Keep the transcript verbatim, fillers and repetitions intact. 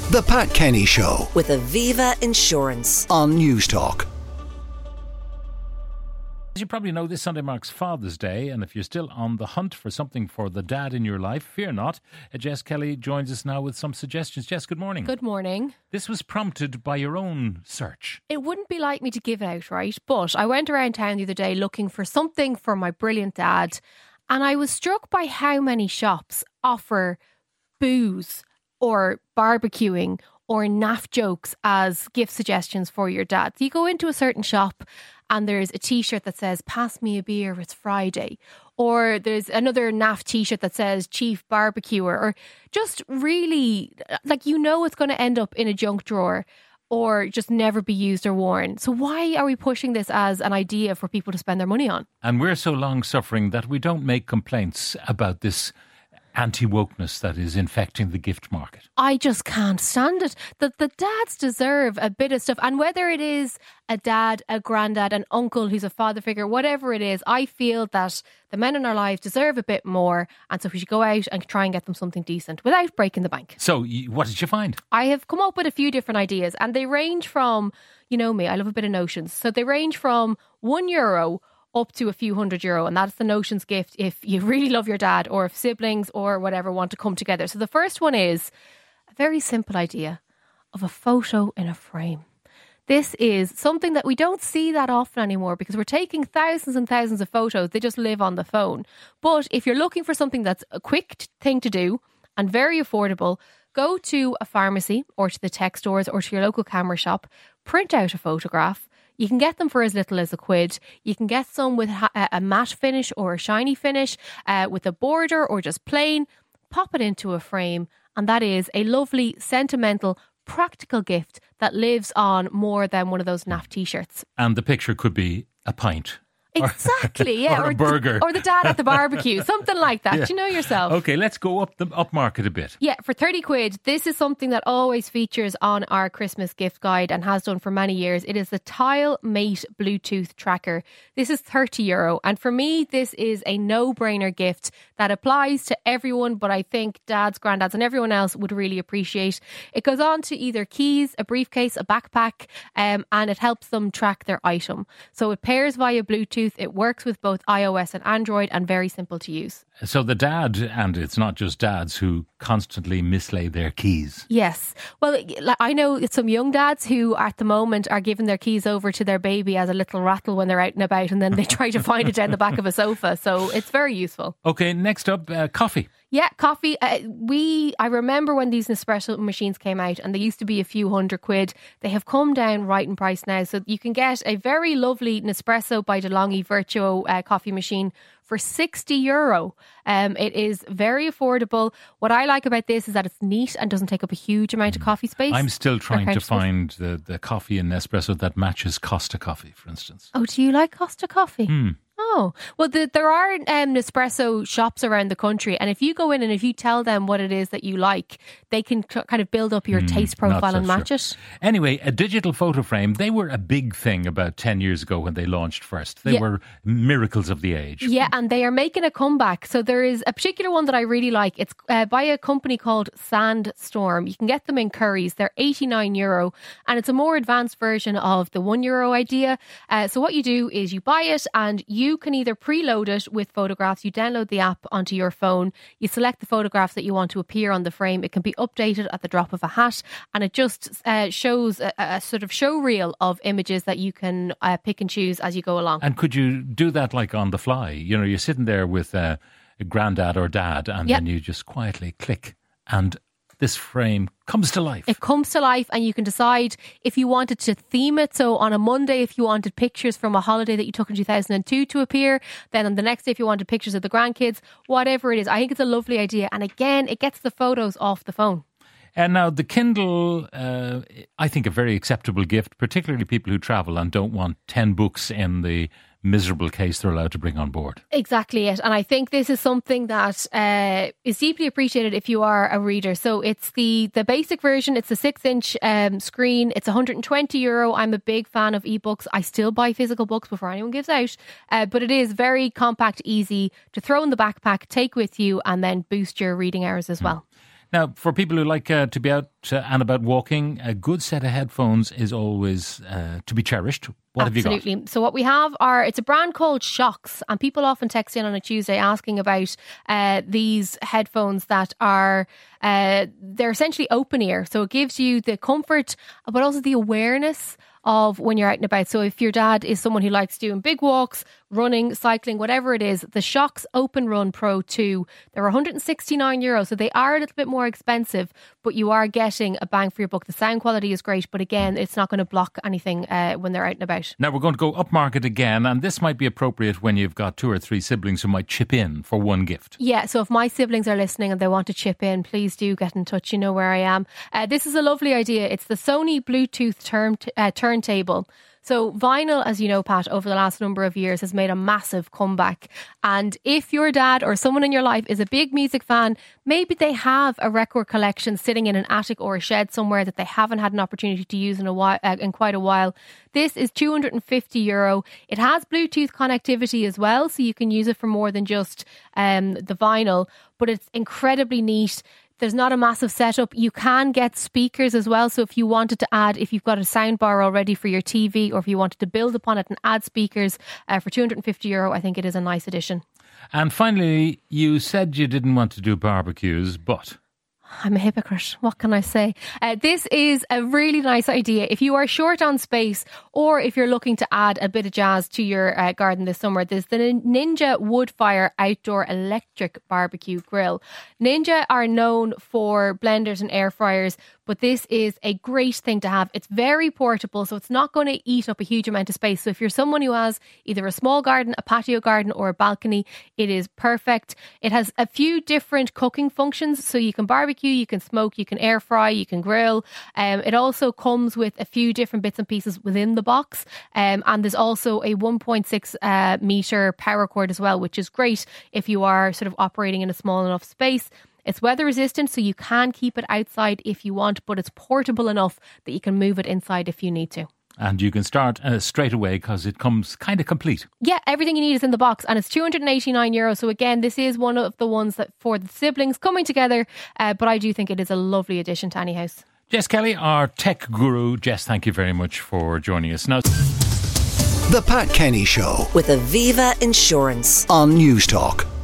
The Pat Kenny Show with Aviva Insurance on Newstalk. As you probably know, this Sunday marks Father's Day, and if you're still on the hunt for something for the dad in your life, fear not. Uh, Jess Kelly joins us now with some suggestions. Jess, good morning. Good morning. This was prompted by your own search. It wouldn't be like me to give out, right? But I went around town the other day looking for something for my brilliant dad, and I was struck by how many shops offer booze or barbecuing or naff jokes as gift suggestions for your dad. You go into a certain shop and there's a t-shirt that says, pass me a beer, it's Friday. Or there's another naff t-shirt that says chief barbecuer, or just really, like, you know, it's going to end up in a junk drawer or just never be used or worn. So why are we pushing this as an idea for people to spend their money on? And we're so long suffering that we don't make complaints about this anti-wokeness that is infecting the gift market. I just can't stand it. The, the dads deserve a bit of stuff. And whether it is a dad, a granddad, an uncle who's a father figure, whatever it is, I feel that the men in our lives deserve a bit more. And so we should go out and try and get them something decent without breaking the bank. So what did you find? I have come up with a few different ideas, and they range from, you know me, I love a bit of notions. So they range from one euro up to a few hundred euro, and that's the notions gift if you really love your dad, or if siblings or whatever want to come together. So the first one is a very simple idea of a photo in a frame. This is something that we don't see that often anymore because we're taking thousands and thousands of photos. They just live on the phone. But if you're looking for something that's a quick thing to do and very affordable, go to a pharmacy or to the tech stores or to your local camera shop, print out a photograph. You can get them for as little as a quid. You can get some with a, a matte finish or a shiny finish, uh, with a border or just plain. Pop it into a frame, and that is a lovely, sentimental, practical gift that lives on more than one of those naff t-shirts. And the picture could be a pint. Exactly, yeah. or a burger. Or the dad at the barbecue, something like that. Yeah. Do you know yourself? Okay, let's go up the upmarket a bit. Yeah, for thirty quid, this is something that always features on our Christmas gift guide and has done for many years. It is the Tile Mate Bluetooth tracker. This is thirty euro. And for me, this is a no-brainer gift that applies to everyone, but I think dads, granddads and everyone else would really appreciate. It goes on to either keys, a briefcase, a backpack, um, and it helps them track their item. So it pairs via Bluetooth. It works with both iOS and Android, and very simple to use. So the dad, and it's not just dads who constantly mislay their keys. Yes. Well, I know some young dads who at the moment are giving their keys over to their baby as a little rattle when they're out and about, and then they try to find it down the back of a sofa. So it's very useful. Okay, next up, uh, coffee. Yeah, coffee. Uh, we, I remember when these Nespresso machines came out and they used to be a few hundred quid. They have come down right in price now. So you can get a very lovely Nespresso by DeLonghi Virtuo uh, coffee machine for sixty euro. Um, it is very affordable. What I like about this is that it's neat and doesn't take up a huge amount of coffee space. I'm still trying to find the, the coffee in Nespresso that matches Costa coffee, for instance. Oh, do you like Costa coffee? Hmm. Oh, well, the, there are um, Nespresso shops around the country, and if you go in and if you tell them what it is that you like, they can c- kind of build up your mm, taste profile so and match sure. it. Anyway, a digital photo frame, they were a big thing about ten years ago when they launched first. They yeah. were miracles of the age. Yeah, and they are making a comeback. So there is a particular one that I really like. It's uh, by a company called Sandstorm. You can get them in curries. They're eighty-nine euro, and it's a more advanced version of the one euro idea. Uh, so what you do is you buy it, and you You can either preload it with photographs. You download the app onto your phone. You select the photographs that you want to appear on the frame. It can be updated at the drop of a hat, and it just uh, shows a, a sort of show reel of images that you can uh, pick and choose as you go along. And could you do that like on the fly? You know, you're sitting there with uh, a granddad or dad, and yep. then you just quietly click, and this frame comes to life. It comes to life, and you can decide if you wanted to theme it. So on a Monday, if you wanted pictures from a holiday that you took in two thousand two to appear, then on the next day, if you wanted pictures of the grandkids, whatever it is. I think it's a lovely idea. And again, it gets the photos off the phone. And now the Kindle, uh, I think a very acceptable gift, particularly people who travel and don't want ten books in the miserable case they're allowed to bring on board. Exactly it. And I think this is something that uh, is deeply appreciated if you are a reader. So it's the, the basic version. It's a six inch um, screen. It's one hundred twenty euro. I'm a big fan of ebooks. I still buy physical books before anyone gives out. Uh, but it is very compact, easy to throw in the backpack, take with you, and then boost your reading hours as well. Now, for people who like uh, to be out uh, and about walking, a good set of headphones is always uh, to be cherished. What Absolutely. have you got? So what we have are, it's a brand called Shokz, and people often text in on a Tuesday asking about uh, these headphones that are, uh, they're essentially open ear. So it gives you the comfort, but also the awareness of when you're out and about. So if your dad is someone who likes doing big walks, running, cycling, whatever it is, the Shokz Open Run Pro two, they're one hundred sixty-nine euros. So they are a little bit more expensive, but you are getting a bang for your buck. The sound quality is great, but again, it's not going to block anything uh, when they're out and about. Now we're going to go upmarket again, and this might be appropriate when you've got two or three siblings who might chip in for one gift. Yeah, so if my siblings are listening and they want to chip in, please do get in touch. You know where I am. Uh, this is a lovely idea. It's the Sony Bluetooth term t- uh, turntable. So vinyl, as you know, Pat, over the last number of years has made a massive comeback. And if your dad or someone in your life is a big music fan, maybe they have a record collection sitting in an attic or a shed somewhere that they haven't had an opportunity to use in a while, uh, in quite a while. This is two hundred fifty euro. It has Bluetooth connectivity as well, so you can use it for more than just um, the vinyl, but it's incredibly neat. There's not a massive setup. You can get speakers as well. So if you wanted to add, if you've got a sound bar already for your T V, or if you wanted to build upon it and add speakers uh, for two hundred fifty euro, I think it is a nice addition. And finally, you said you didn't want to do barbecues, but... I'm a hypocrite. What can I say? Uh, this is a really nice idea. If you are short on space, or if you're looking to add a bit of jazz to your uh, garden this summer, there's the Ninja Woodfire Outdoor Electric Barbecue Grill. Ninja are known for blenders and air fryers, but this is a great thing to have. It's very portable, so it's not going to eat up a huge amount of space. So if you're someone who has either a small garden, a patio garden, or a balcony, it is perfect. It has a few different cooking functions, so you can barbecue, you can smoke, you can air fry, you can grill. Um, it also comes with a few different bits and pieces within the box, um, and there's also a one point six uh, meter power cord as well, which is great if you are sort of operating in a small enough space. It's weather resistant, so you can keep it outside if you want, but it's portable enough that you can move it inside if you need to. And you can start uh, straight away because it comes kind of complete. Yeah, everything you need is in the box, and it's two hundred eighty-nine euros. So again, this is one of the ones that for the siblings coming together, uh, but I do think it is a lovely addition to any house. Jess Kelly, our tech guru. Jess, thank you very much for joining us. Now, The Pat Kenny Show with Aviva Insurance on News Talk.